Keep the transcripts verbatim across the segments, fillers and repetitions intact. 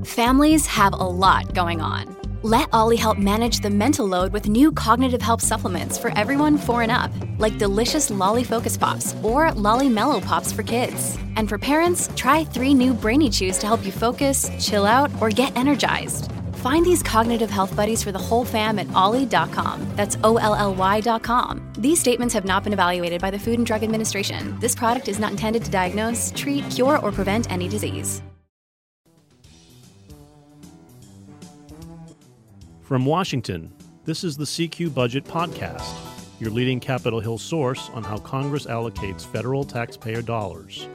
Families have a lot going on. Let Ollie help manage the mental load with new cognitive help supplements for everyone four and up, like delicious Lolly Focus Pops or Lolly Mellow Pops for kids. And for parents, try three new Brainy Chews to help you focus, chill out, or get energized. Find these cognitive health buddies for the whole fam at ollie dot com. That's O L L Y dot com. These statements have not been evaluated by the Food and Drug Administration. This product is not intended to diagnose, treat, cure, or prevent any disease. From Washington, this is the C Q Budget Podcast, your leading Capitol Hill source on how Congress allocates federal taxpayer dollars.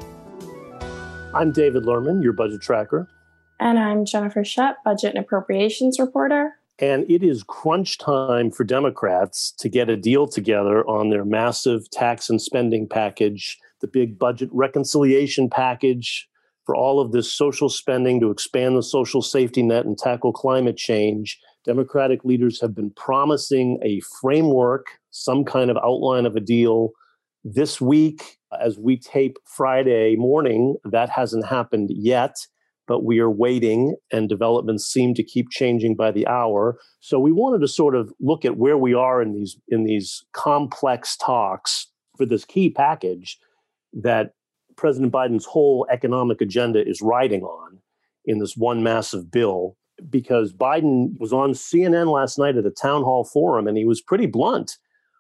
I'm David Lerman, your budget tracker. And I'm Jennifer Shutt, budget and appropriations reporter. And it is crunch time for Democrats to get a deal together on their massive tax and spending package, the big budget reconciliation package for all of this social spending to expand the social safety net and tackle climate change. Democratic leaders have been promising a framework, some kind of outline of a deal. This week, as we tape Friday morning, that hasn't happened yet, but we are waiting, and developments seem to keep changing by the hour. So we wanted to sort of look at where we are in these in these complex talks for this key package that President Biden's whole economic agenda is riding on in this one massive bill, because Biden was on C N N last night at a town hall forum, and he was pretty blunt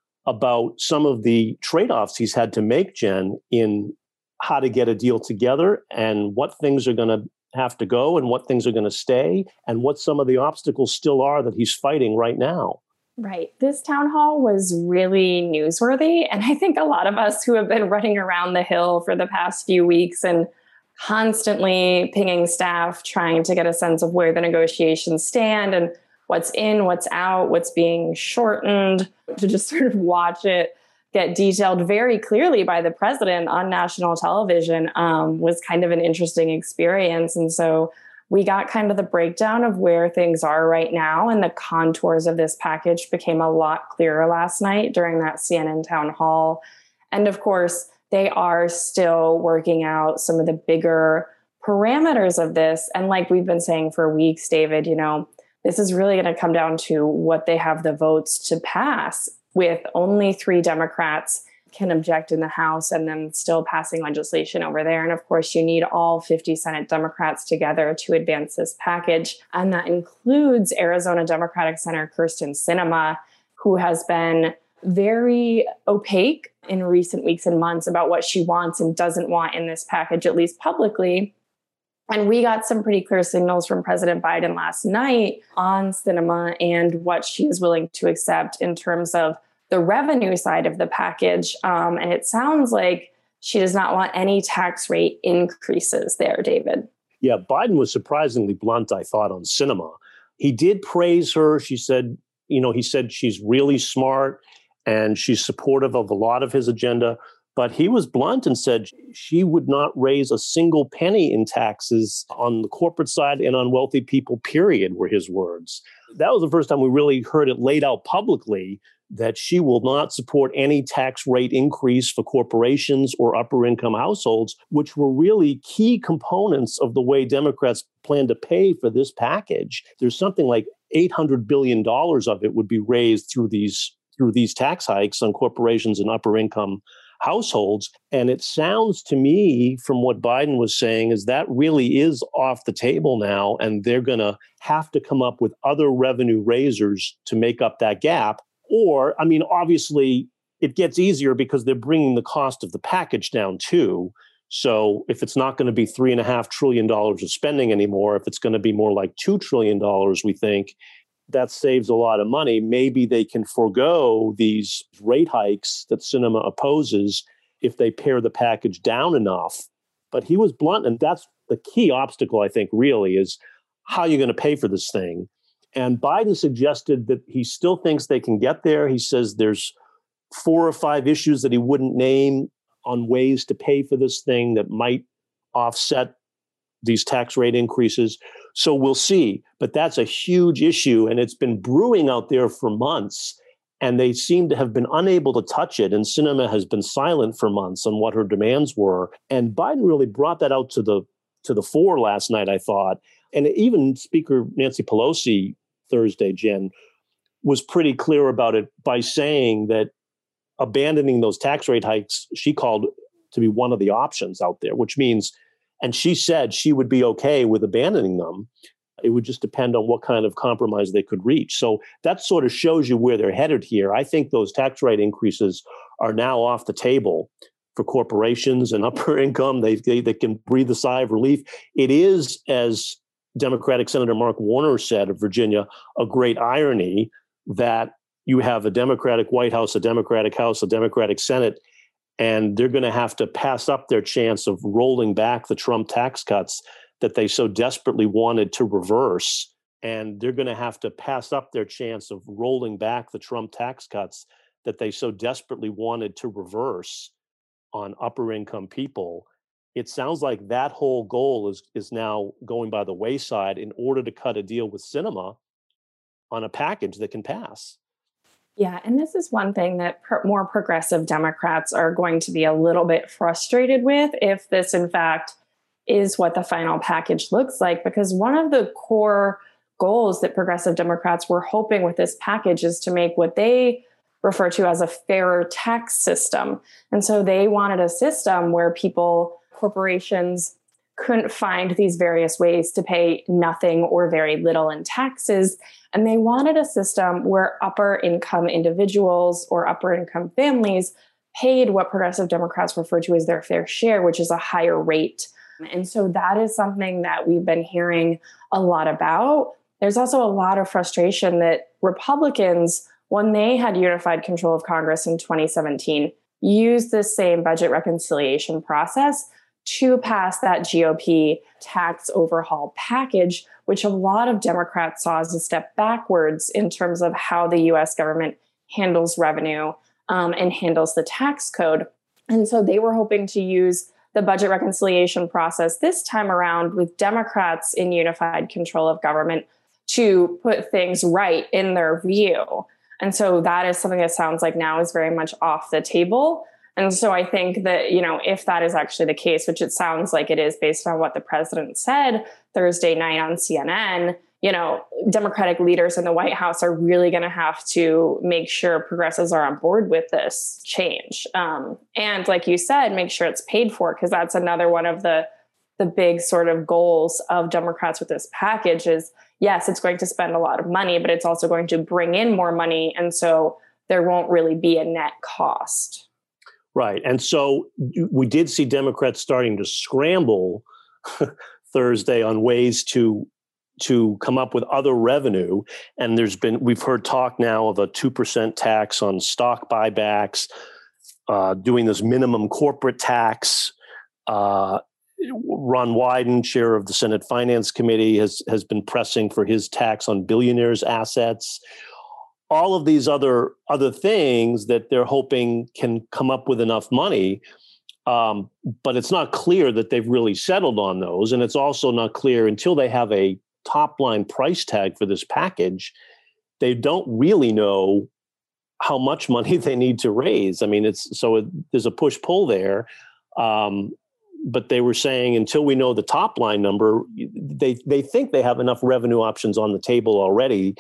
about some of the trade-offs he's had to make, Jen, in how to get a deal together and what things are going to have to go and what things are going to stay and what some of the obstacles still are that he's fighting right now. Right. This town hall was really newsworthy. And I think a lot of us who have been running around the Hill for the past few weeks and constantly pinging staff, trying to get a sense of where the negotiations stand and what's in, what's out, what's being shortened, to just sort of watch it get detailed very clearly by the president on national television um, was kind of an interesting experience. And so we got kind of the breakdown of where things are right now, and the contours of this package became a lot clearer last night during that C N N town hall. And of course, they are still working out some of the bigger parameters of this. And like we've been saying for weeks, David, you know, this is really going to come down to what they have the votes to pass, with only three Democrats can object in the House and then still passing legislation over there. And of course, you need all fifty Senate Democrats together to advance this package. And that includes Arizona Democratic Senator Kyrsten Sinema, who has been very opaque in recent weeks and months about what she wants and doesn't want in this package, at least publicly. And we got some pretty clear signals from President Biden last night on Sinema and what she is willing to accept in terms of the revenue side of the package. Um, and it sounds like she does not want any tax rate increases there, David. Yeah, Biden was surprisingly blunt, I thought, on Sinema. He did praise her. She said, you know, he said she's really smart and she's supportive of a lot of his agenda. But he was blunt and said she would not raise a single penny in taxes on the corporate side and on wealthy people, period, were his words. That was the first time we really heard it laid out publicly that she will not support any tax rate increase for corporations or upper income households, which were really key components of the way Democrats plan to pay for this package. There's something like eight hundred billion dollars of it would be raised through these through these tax hikes on corporations and upper income households. And it sounds to me from what Biden was saying is that really is off the table now, and they're going to have to come up with other revenue raisers to make up that gap. Or, I mean, obviously, it gets easier because they're bringing the cost of the package down too. So if it's not going to be three and a half trillion dollars of spending anymore, if it's going to be more like two trillion dollars, we think that saves a lot of money. Maybe they can forego these rate hikes that Sinema opposes if they pare the package down enough. But he was blunt, and that's the key obstacle, I think, really, is how you're going to pay for this thing. And Biden suggested that he still thinks they can get there. He says there's four or five issues that he wouldn't name on ways to pay for this thing that might offset these tax rate increases. So we'll see. But that's a huge issue, and it's been brewing out there for months, and they seem to have been unable to touch it. And Sinema has been silent for months on what her demands were. And Biden really brought that out to the to the fore last night, I thought. And even Speaker Nancy Pelosi Thursday, Jen, was pretty clear about it by saying that abandoning those tax rate hikes, she called to be one of the options out there, which means, and she said she would be okay with abandoning them. It would just depend on what kind of compromise they could reach. So that sort of shows you where they're headed here. I think those tax rate increases are now off the table for corporations and upper income. They, they, they can breathe a sigh of relief. It is, as Democratic Senator Mark Warner said of Virginia, a great irony that you have a Democratic White House, a Democratic House, a Democratic Senate, and they're going to have to pass up their chance of rolling back the Trump tax cuts that they so desperately wanted to reverse. And they're going to have to pass up their chance of rolling back the Trump tax cuts that they so desperately wanted to reverse on upper income people. It sounds like that whole goal is, is now going by the wayside in order to cut a deal with Sinema on a package that can pass. Yeah, and this is one thing that pro- more progressive Democrats are going to be a little bit frustrated with if this, in fact, is what the final package looks like, because one of the core goals that progressive Democrats were hoping with this package is to make what they refer to as a fairer tax system. And so they wanted a system where people, corporations, couldn't find these various ways to pay nothing or very little in taxes. And they wanted a system where upper income individuals or upper income families paid what progressive Democrats refer to as their fair share, which is a higher rate. And so that is something that we've been hearing a lot about. There's also a lot of frustration that Republicans, when they had unified control of Congress in twenty seventeen, used this same budget reconciliation process to pass that G O P tax overhaul package, which a lot of Democrats saw as a step backwards in terms of how the U S government handles revenue um, and handles the tax code. And so they were hoping to use the budget reconciliation process this time around with Democrats in unified control of government to put things right in their view. And so that is something that sounds like now is very much off the table. And so I think that, you know, if that is actually the case, which it sounds like it is based on what the president said Thursday night on C N N, you know, Democratic leaders in the White House are really going to have to make sure progressives are on board with this change. Um, and like you said, make sure it's paid for, because that's another one of the the big sort of goals of Democrats with this package is, yes, it's going to spend a lot of money, but it's also going to bring in more money. And so there won't really be a net cost. Right. And so we did see Democrats starting to scramble Thursday on ways to to come up with other revenue. And there's been, we've heard talk now of a two percent tax on stock buybacks, uh, doing this minimum corporate tax. Uh, Ron Wyden, chair of the Senate Finance Committee, has, has been pressing for his tax on billionaires' assets. All of these other other things that they're hoping can come up with enough money. Um, but it's not clear that they've really settled on those. And it's also not clear until they have a top line price tag for this package, they don't really know how much money they need to raise. I mean, it's so it, there's a push pull there. Um, but they were saying until we know the top line number, they they think they have enough revenue options on the table already.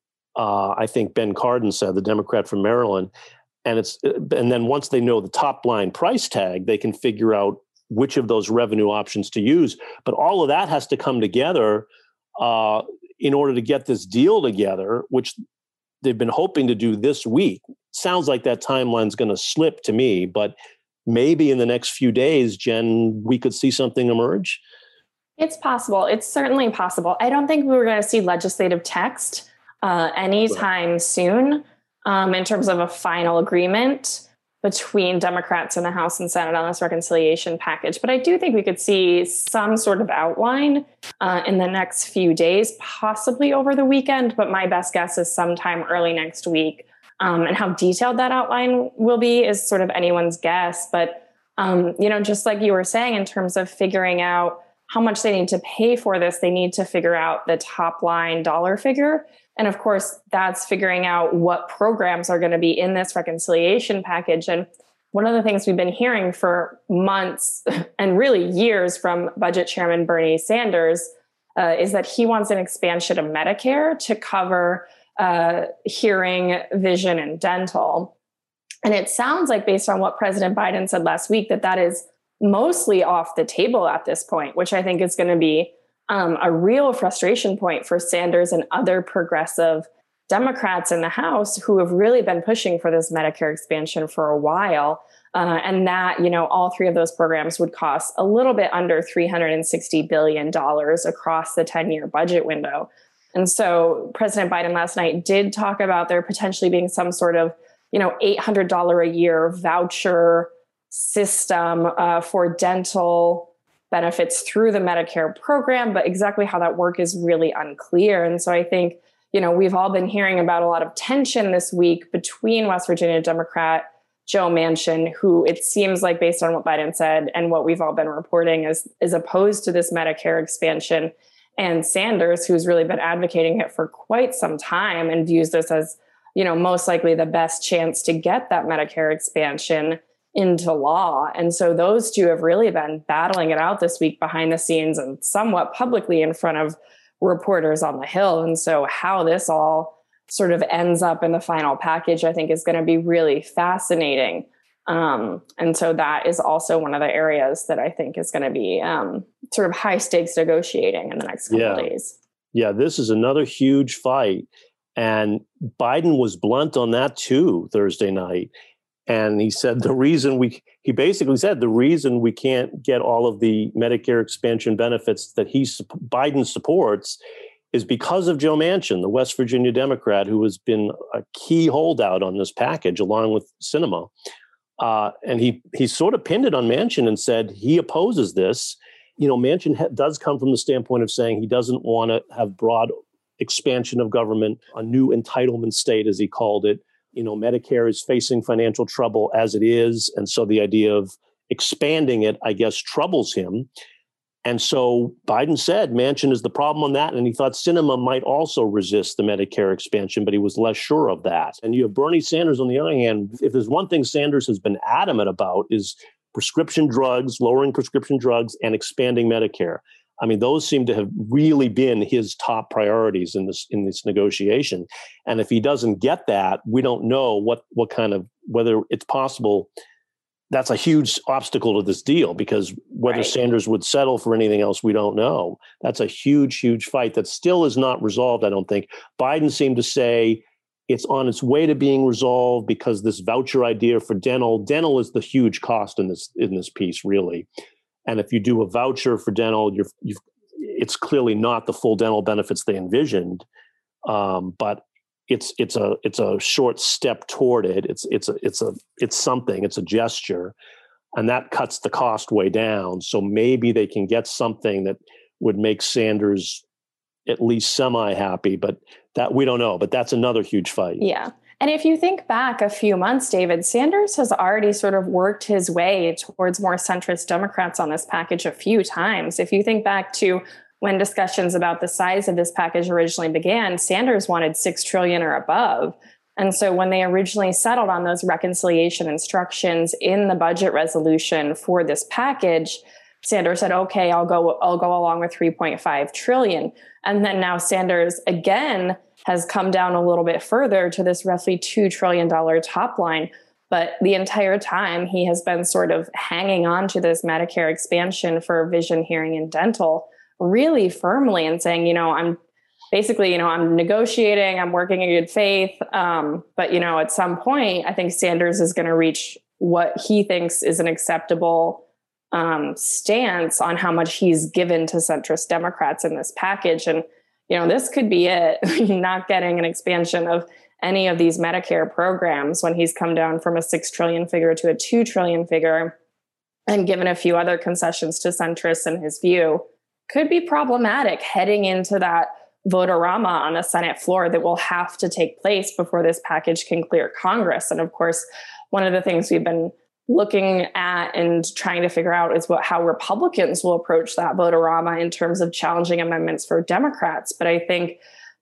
Uh, I think Ben Cardin said, the Democrat from Maryland. And it's and then once they know the top line price tag, they can figure out which of those revenue options to use. But all of that has to come together uh, in order to get this deal together, which they've been hoping to do this week. Sounds like that timeline's going to slip to me, but maybe in the next few days, Jen, we could see something emerge. It's possible. It's certainly possible. I don't think we were going to see legislative text uh, anytime right. soon. Um, in terms of a final agreement between Democrats in the House and Senate on this reconciliation package. But I do think we could see some sort of outline uh, in the next few days, possibly over the weekend. But my best guess is sometime early next week. Um, and how detailed that outline will be is sort of anyone's guess. But, um, you know, just like you were saying, in terms of figuring out how much they need to pay for this, they need to figure out the top line dollar figure. And of course, that's figuring out what programs are going to be in this reconciliation package. And one of the things we've been hearing for months and really years from Budget Chairman Bernie Sanders uh, is that he wants an expansion of Medicare to cover uh, hearing, vision, and dental. And it sounds like, based on what President Biden said last week, that that is mostly off the table at this point, which I think is going to be um, a real frustration point for Sanders and other progressive Democrats in the House who have really been pushing for this Medicare expansion for a while. Uh, and that, you know, all three of those programs would cost a little bit under three hundred sixty billion dollars across the ten-year budget window. And so President Biden last night did talk about there potentially being some sort of, you know, eight hundred dollars a year voucher system uh, for dental benefits through the Medicare program. But exactly how that work is really unclear. And so I think, you know, we've all been hearing about a lot of tension this week between West Virginia Democrat Joe Manchin, who it seems like, based on what Biden said and what we've all been reporting, is, is opposed to this Medicare expansion, and Sanders, who's really been advocating it for quite some time and views this as, you know, most likely the best chance to get that Medicare expansion into law. And so those two have really been battling it out this week behind the scenes and somewhat publicly in front of reporters on the Hill. And so how this all sort of ends up in the final package, I think, is going to be really fascinating. Um, and so that is also one of the areas that I think is going to be um, sort of high stakes negotiating in the next couple yeah. of days. Yeah, this is another huge fight. And Biden was blunt on that too Thursday night. And he said the reason we, he basically said the reason we can't get all of the Medicare expansion benefits that he, Biden supports is because of Joe Manchin, the West Virginia Democrat, who has been a key holdout on this package, along with Sinema. Uh, and he he sort of pinned it on Manchin and said he opposes this. You know, Manchin ha- does come from the standpoint of saying he doesn't want to have broad expansion of government, a new entitlement state, as he called it. You know, Medicare is facing financial trouble as it is. And so the idea of expanding it, I guess, troubles him. And so Biden said Manchin is the problem on that. And he thought Sinema might also resist the Medicare expansion, but he was less sure of that. And you have Bernie Sanders on the other hand. If there's one thing Sanders has been adamant about is prescription drugs, lowering prescription drugs, and expanding Medicare. I mean, those seem to have really been his top priorities in this in this negotiation. And if he doesn't get that, we don't know what what kind of, whether it's possible. That's a huge obstacle to this deal, because whether right. Sanders would settle for anything else, we don't know. That's a huge, huge fight that still is not resolved, I don't think. Biden seemed to say it's on its way to being resolved because this voucher idea for dental, dental is the huge cost in this in this piece, really. And if you do a voucher for dental, you're, you've, it's clearly not the full dental benefits they envisioned, um, but it's it's a it's a short step toward it. It's it's a it's a it's something. It's a gesture, and that cuts the cost way down. So maybe they can get something that would make Sanders at least semi-happy, but that we don't know. But that's another huge fight. Yeah. And if you think back a few months, David, Sanders has already sort of worked his way towards more centrist Democrats on this package a few times. If you think back to when discussions about the size of this package originally began, Sanders wanted six trillion dollars or above. And so when they originally settled on those reconciliation instructions in the budget resolution for this package, Sanders said, okay, I'll go, I'll go along with three point five trillion dollars. And then now Sanders again has come down a little bit further to this roughly two trillion dollars top line. But the entire time he has been sort of hanging on to this Medicare expansion for vision, hearing, and dental really firmly and saying, you know, I'm basically, you know, I'm negotiating, I'm working in good faith. Um, but, you know, at some point, I think Sanders is going to reach what he thinks is an acceptable um, stance on how much he's given to centrist Democrats in this package. And, you know, this could be it, not getting an expansion of any of these Medicare programs when he's come down from a six trillion figure to a two trillion figure and given a few other concessions to centrists in his view, could be problematic heading into that vote-a-rama on the Senate floor that will have to take place before this package can clear Congress. And of course, one of the things we've been looking at and trying to figure out is what how Republicans will approach that vote-a-rama in terms of challenging amendments for Democrats. But I think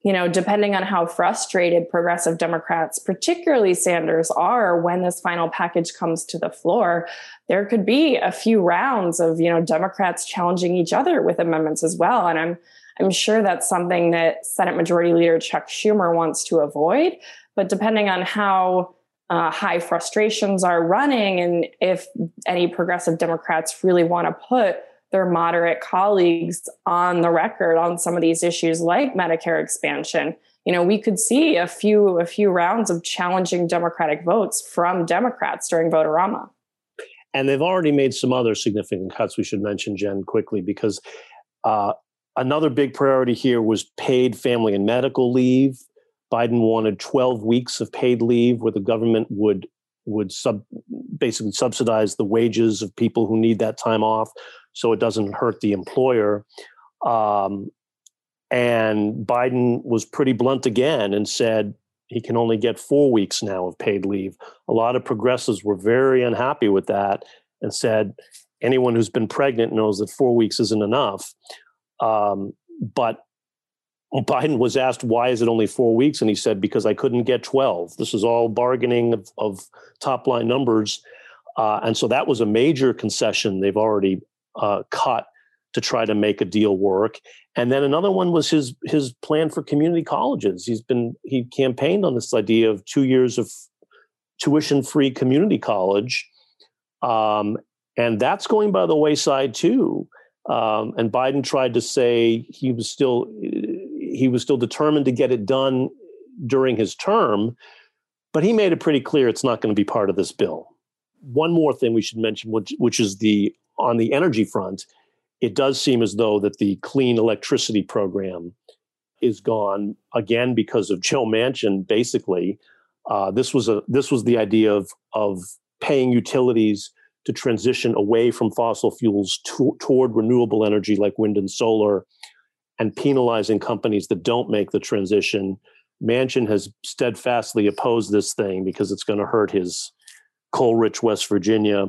you know, depending on how frustrated progressive Democrats, particularly Sanders, are when this final package comes to the floor, there could be a few rounds of, you know, Democrats challenging each other with amendments as well. And I'm I'm sure that's something that Senate Majority Leader Chuck Schumer wants to avoid. But depending on how uh, high frustrations are running, and if any progressive Democrats really want to put their moderate colleagues on the record on some of these issues like Medicare expansion, you know, we could see a few a few rounds of challenging Democratic votes from Democrats during Vote-A-Rama. And they've already made some other significant cuts we should mention, Jen, quickly, because uh, another big priority here was paid family and medical leave. Biden wanted twelve weeks of paid leave where the government would would sub, basically subsidize the wages of people who need that time off so it doesn't hurt the employer. Um, and Biden was pretty blunt again and said he can only get four weeks now of paid leave. A lot of progressives were very unhappy with that and said anyone who's been pregnant knows that four weeks isn't enough. Um, but Biden was asked, why is it only four weeks? And he said, because I couldn't get twelve. This is all bargaining of, of top line numbers. Uh, and so that was a major concession they've already uh, cut to try to make a deal work. And then another one was his his plan for community colleges. He's been he campaigned on this idea of two years of tuition-free community college. Um, and that's going by the wayside too. Um, and Biden tried to say he was still he was still determined to get it done during his term, but he made it pretty clear it's not going to be part of this bill. One more thing we should mention, which, which is the on the energy front, it does seem as though that the clean electricity program is gone again because of Joe Manchin. Basically, uh, this was a this was the idea of of paying utilities to transition away from fossil fuels to, toward renewable energy like wind and solar, and penalizing companies that don't make the transition. Manchin has steadfastly opposed this thing because it's going to hurt his coal-rich West Virginia.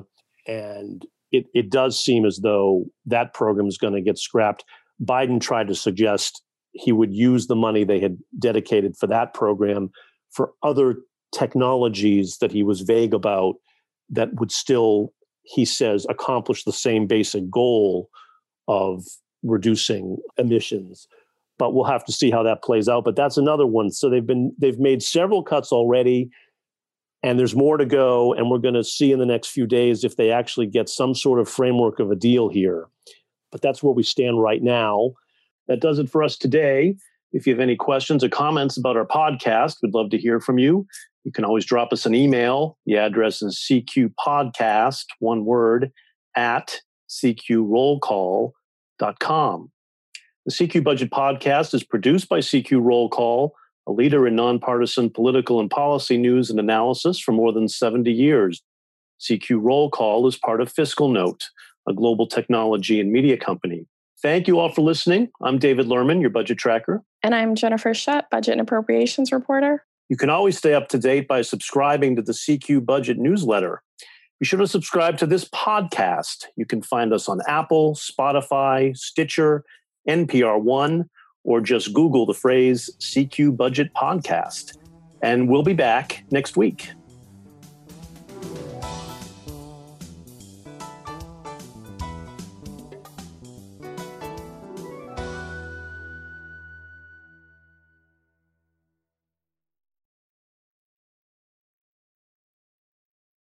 And it, it does seem as though that program is going to get scrapped. Biden tried to suggest he would use the money they had dedicated for that program for other technologies that he was vague about that would still, he says, accomplish the same basic goal of reducing emissions. But we'll have to see how that plays out. But that's another one. So they've been they've made several cuts already, and there's more to go. And we're going to see in the next few days if they actually get some sort of framework of a deal here. But that's where we stand right now. That does it for us today. If you have any questions or comments about our podcast, we'd love to hear from you. You can always drop us an email. The address is C Q podcast, one word, at C Q roll call dot com. The C Q Budget Podcast is produced by C Q Roll Call, a leader in nonpartisan political and policy news and analysis for more than seventy years. C Q Roll Call is part of Fiscal Note, a global technology and media company. Thank you all for listening. I'm David Lerman, your budget tracker. And I'm Jennifer Shutt, budget and appropriations reporter. You can always stay up to date by subscribing to the C Q Budget newsletter. Be sure to subscribe to this podcast. You can find us on Apple, Spotify, Stitcher, N P R One, or just Google the phrase C Q Budget Podcast. And we'll be back next week.